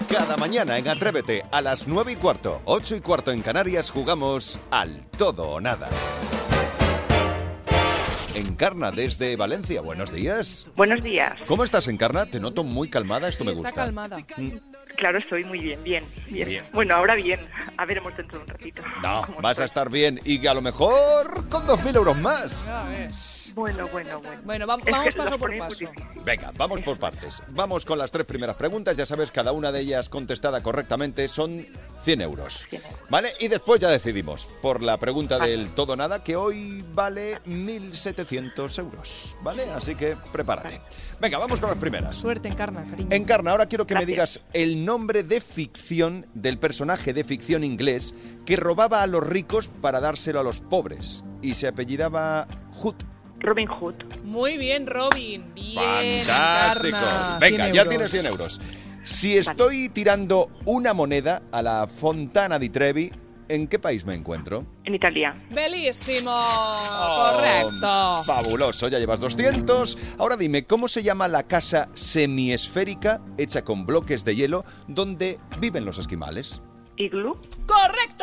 Cada mañana en Atrévete a las 9:15, 8:15 en Canarias jugamos al Todo o Nada. Encarna desde Valencia, buenos días. Buenos días. ¿Cómo estás, Encarna? Te noto muy calmada, esto me gusta. Está calmada. Claro, estoy muy bien. Bueno, ahora bien. A veremos dentro de un ratito. No, cómo vas a estoy. estar bien y a lo mejor con 2.000 euros más. A ver. Bueno. Bueno, Es que vamos los paso por ponéis paso. muy difícil. Venga, vamos por partes. Vamos con las 3 primeras preguntas. Ya sabes, cada una de ellas contestada correctamente son 100 euros. 100 euros. ¿Vale? Y después ya decidimos por la pregunta Vale. del todo o nada, que hoy vale 1.700 euros. ¿Vale? Así que prepárate. Venga, vamos con las primeras. Suerte, Encarna, cariño. Encarna, ahora quiero que me Gracias. digas el nombre de ficción del personaje de ficción inglés que robaba a los ricos para dárselo a los pobres y se apellidaba Hood. Robin Hood. Muy bien, Robin. Bien, ¡Fantástico! Encarna. Venga, 100 ya euros. tienes 100 euros. Si estoy tirando una moneda a la Fontana di Trevi, ¿en qué país me encuentro? En Italia. ¡Bellísimo! Oh, Correcto. Fabuloso, ya llevas 200. Ahora dime, ¿cómo se llama la casa semiesférica hecha con bloques de hielo donde viven los esquimales? Iglú. ¡Correcto!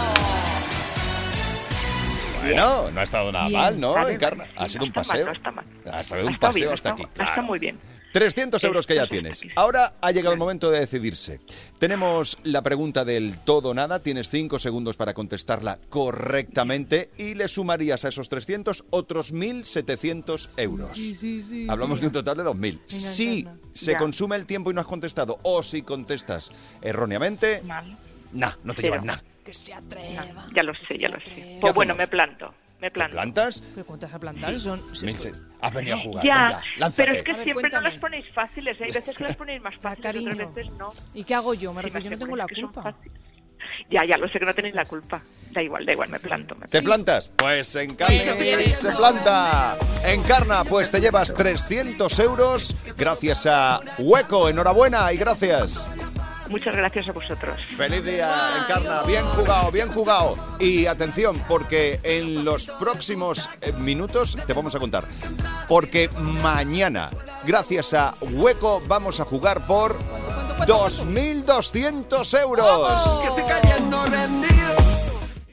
Bueno, no ha estado nada Bien. mal, ¿no, Vale, Encarna? vale, Ha sí, sido un no está mal, paseo. no está mal. Ha sido un Ha estado paseo bien, hasta aquí. Está claro. muy bien. 300 euros que ya Esto es tienes. fácil. Ahora ha llegado el momento de decidirse. Tenemos la pregunta del todo o nada. Tienes 5 segundos para contestarla correctamente y le sumarías a esos 300 otros 1.700 euros. Sí. Hablamos de un total de 2.000. Si Encarna. se Ya. consume el tiempo y no has contestado, o si contestas erróneamente, Mal. no te Cero. llevas nada. Que se atreva. Ya lo sé. ¿Qué Pues bueno, hacemos? me planto. ¿Te plantas? ¿Pero cuántas a plantar son? 1.000. Has venido a jugar. Ya, Venga, lánzate. pero es que A ver, siempre cuéntame. no las ponéis fáciles. Hay veces que las ponéis más fáciles, cariño. otras veces no. ¿Y qué hago yo? Me Sí, refiero, yo no sé, tengo porque la es que son culpa. fáciles. Ya lo sé que no tenéis la culpa. Da igual, me planto. ¿Te plantas? Pues Encarna Bueno, bien. se planta. Encarna, pues te llevas 300 euros gracias a Hueco. Enhorabuena y gracias. Muchas gracias a vosotros. Feliz día, Encarna. Bien jugado. Y atención, porque en los próximos minutos te vamos a contar. Porque mañana, gracias a Hueco, vamos a jugar por ¿Cuánto? 2.200 euros. ¡Vamos! Que estoy cayendo rendido.